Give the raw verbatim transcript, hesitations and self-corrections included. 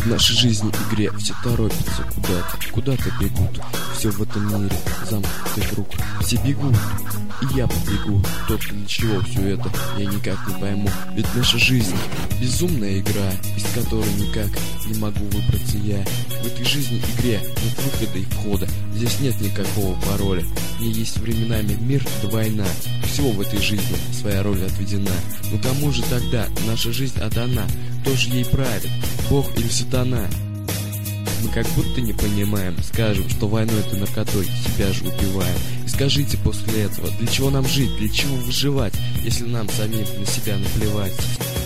В нашей жизни игре все торопятся куда-то, куда-то бегут. Все в этом мире замкнутый круг. Все бегут, и я побегу. Только для чего все это, я никак не пойму. Ведь наша жизнь безумная игра, из которой никак не могу выбраться я. В этой жизни игре нет выхода и входа. Здесь нет никакого пароля. Мне есть временами мир да война. Всего в этой жизни своя роль отведена. Но кому же тогда наша жизнь отдана? Кто же ей правит, Бог или сатана? Мы как будто не понимаем. Скажем, что войной ты наркотой себя же убиваем. И скажите после этого, для чего нам жить, для чего выживать, если нам самим на себя наплевать?